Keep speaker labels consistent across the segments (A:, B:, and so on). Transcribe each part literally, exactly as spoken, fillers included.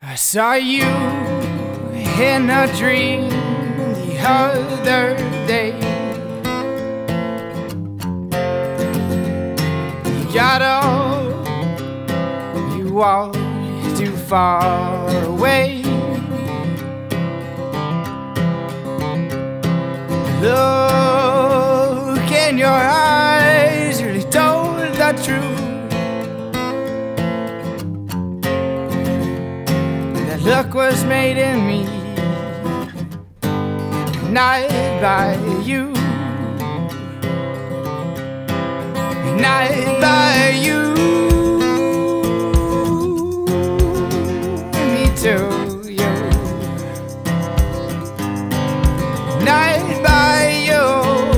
A: I saw you in a dream the other day. You got up, you walked too far away. Look in your eyes really told the truth. That look was made in me, not by you, not by you. Me too, you, not by you,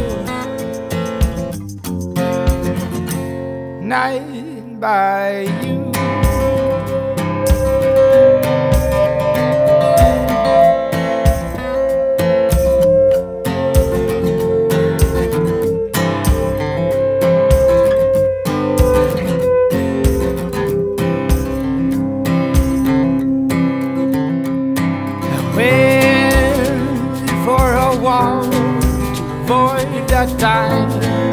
A: not by you. Avoid that time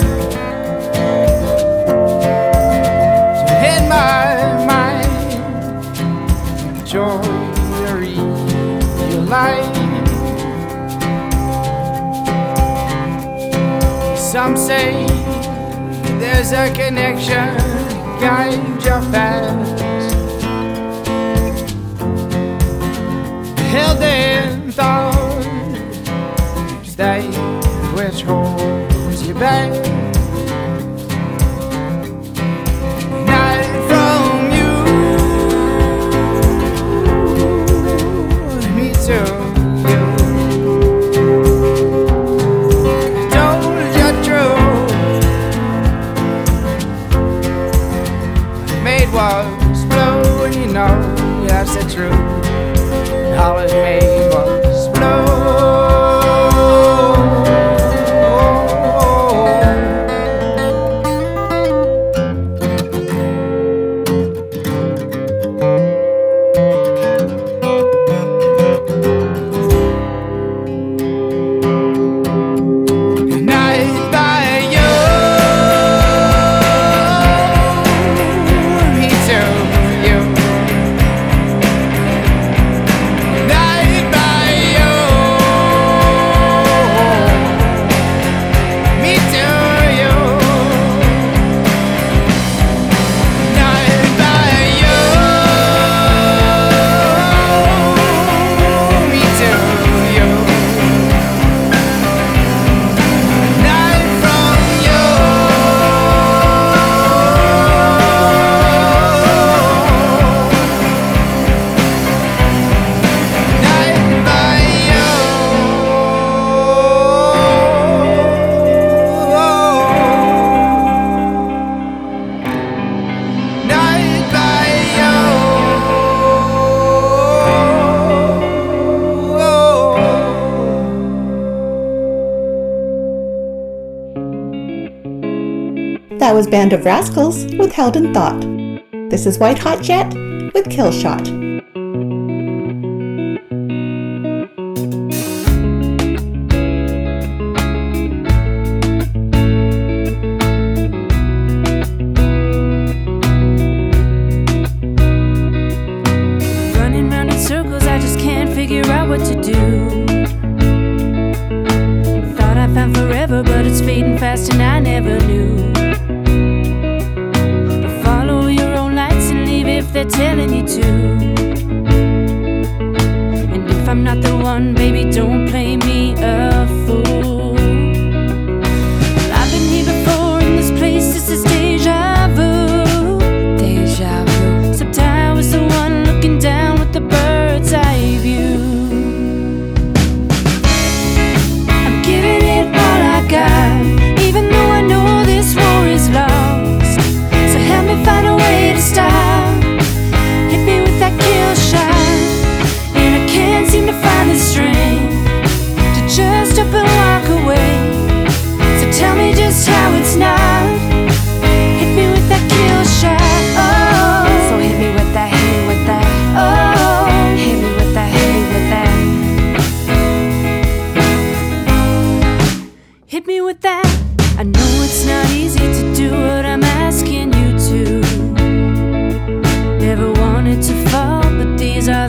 A: to hit my mind, enjoy the real life. Some say there's a connection, guide your past, held in thought, stay which holds you back. Not from you, me too, you. Told you true, made was blue, and you know that's the truth. All it made was blue.
B: That was Band of Rascals with Held in Thought. This is White Hot Jet with Killshot.
C: Running round in circles, I just can't figure out what to do. Thought I found forever, but it's fading fast and I never knew. They're telling you to. And if I'm not the one, baby, don't play me a fool. Well, I've been here before in this place, this is deja vu. Deja vu. Except I was the one looking down with the bird's eye view. I'm giving it all I got, even though I know this war is lost. So help me find a way to stop. That kill shot, and I can't seem to find the strength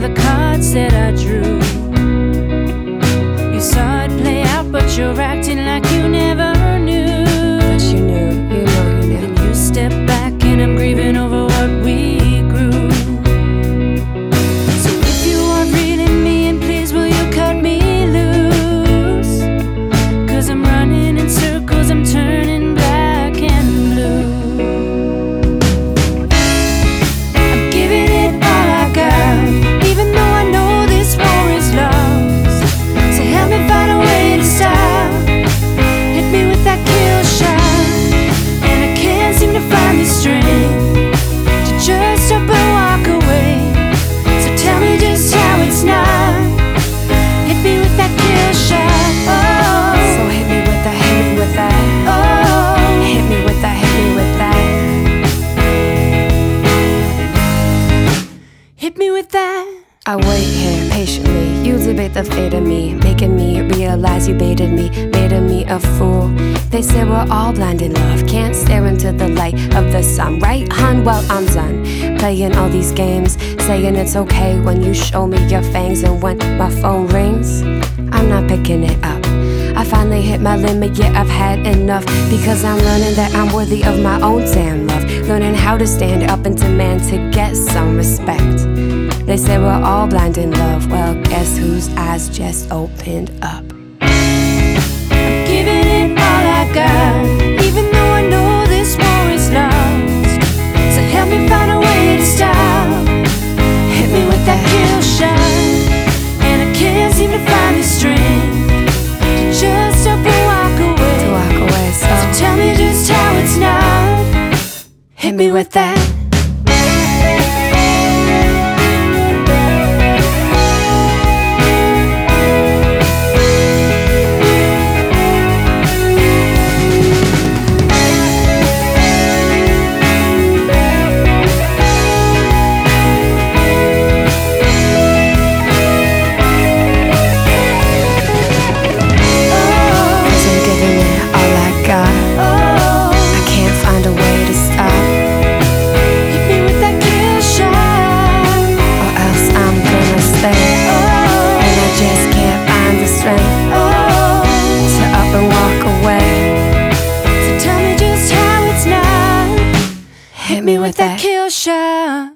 C: the cards that I drew. You saw it play out, but you're acting like you never knew.
D: But you knew, you know you knew.
C: And you step back and I'm grieving over what we grew. So if you are really mean, please will you cut me loose? Cause I'm running in circles, I'm turning black and blue. I'm giving it all I got, even though I know this war is lost. So help me find a way to stop. Hit me with that kill shot, and I can't seem to find the strength to just up and walk away. So tell me just how it's not. Hit me with that kill shot. Oh,
D: So hit me with that, hit me with that.
C: oh,
D: Hit me with that, hit me with that.
C: hit me with that.
D: I wait here patiently. You debate the fate of me, making me realize you baited me, made of me a fool. They say we're all blind in love, can't stare into the light of the sun, right, hun? Well, I'm done playing all these games, saying it's okay when you show me your fangs. And when my phone rings, I'm not picking it up. I finally hit my limit, yeah, I've had enough. Because I'm learning that I'm worthy of my own damn love, learning how to stand up and demand to get some respect. They say we're all blind in love, well, guess whose eyes just opened up?
C: I'm giving it all I got, even though I know this war is lost. So help me find a way to stop. Hit me with that kill shot, and I can't seem to find the strength to just up and walk away.
D: To walk away,
C: So
D: so
C: tell me just how it's not. Hit me with that.
D: cause I'm giving it all I got.
C: Oh,
D: I can't find a way to stop,
C: hit me with that kill shot.
D: or else I'm gonna stay.
C: Oh,
D: And I just can't find the strength
C: oh.
D: to up and walk away.
C: So tell me just how it's not.
D: Hit me with that.
C: kill shot.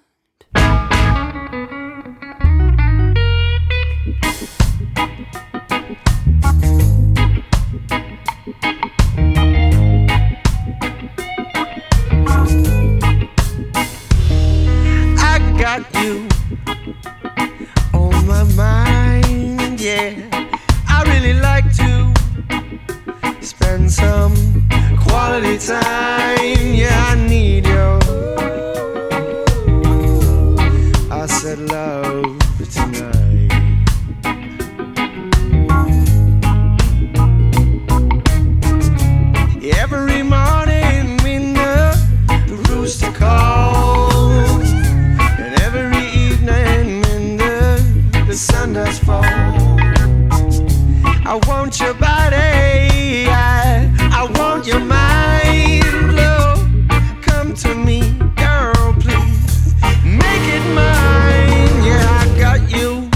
E: I got you on my mind, yeah. I really like to spend some quality time, yeah. I need you. I said love tonight. Every morning when the, the rooster calls, and every evening when the, the sun does fall, I want your body, I, I want your mind, love. Come to me, girl, please, make it mine. Yeah, I got you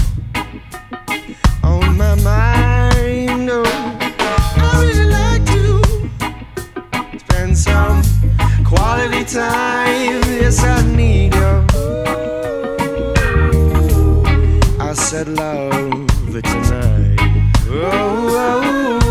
E: on my mind, oh. I really like to spend some quality time. Yes, I need you. I said love tonight. Oh, oh, oh.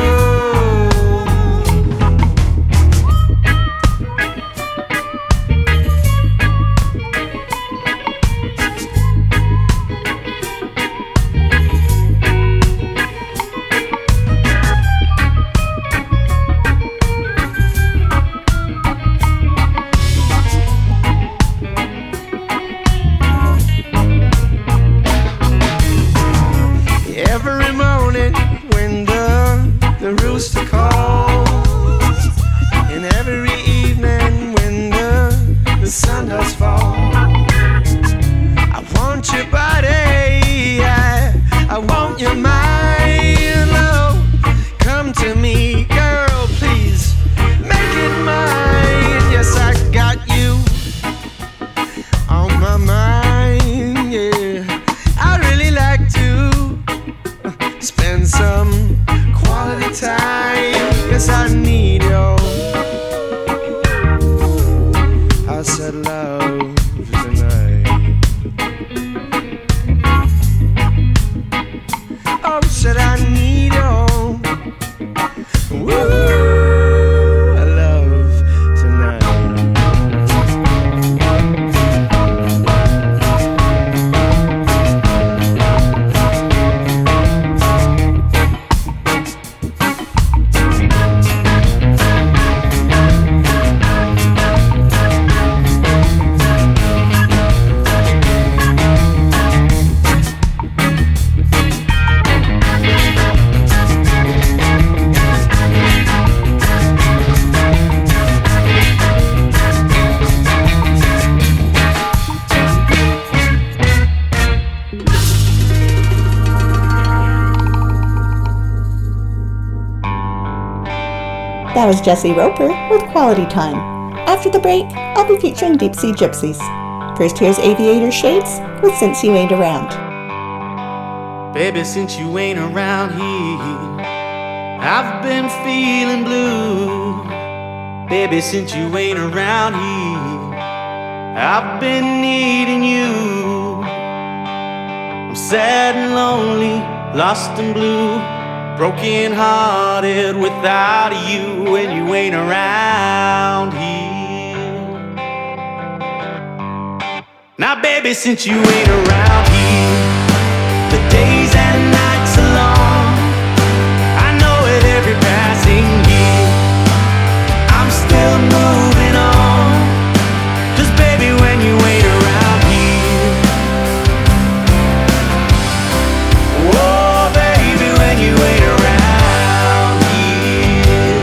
E: Every morning when the, the rooster calls, and every evening when the, the sun does fall, I want your body, I, I want your mind, oh. Come to me, girl, please, make it mine. Yes, I got you on my mind, yeah.
B: That was Jesse Roper with Quality Time. After the break, I'll be featuring Deep Sea Gypsies. First, here's Aviator Shades with Since You Ain't Around.
E: Baby, since you ain't around here, I've been feeling blue. Baby, since you ain't around here, I've been needing you. I'm sad and lonely, lost and blue, broken hearted without you when you ain't around here. Now baby, since you ain't around here, the days and nights are long. I know at every passing year I'm still moving on. 'Cause baby, when you ain't around here, oh baby, when you ain't around here,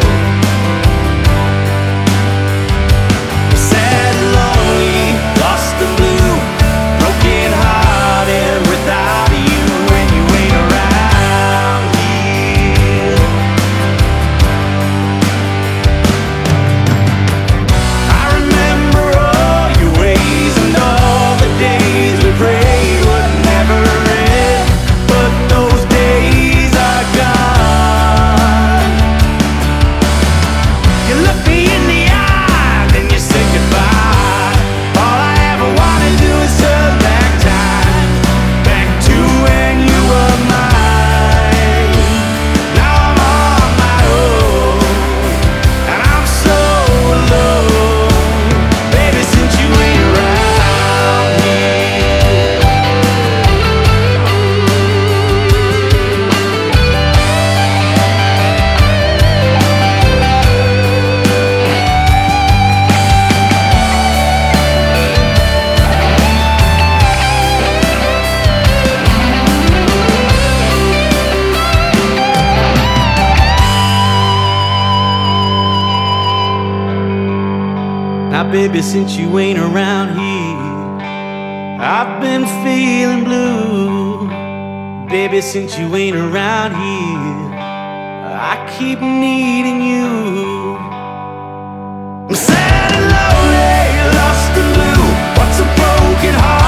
E: I'm sad and lonely, lost and blue, broken hearted without you when you ain't around here. I remember all your ways and all the days we prayed would never end, but those days are gone. You look me in the eye, then you say goodbye. All I ever wanna do is turn back time, back to when you were mine. Now I'm on my own, and I'm so alone. Baby, since you ain't around here. Now baby, since you ain't around here, I've been feeling blue. Baby, since you ain't around here, I keep needing you. I'm sad and lonely, lost and blue. What's a broken heart?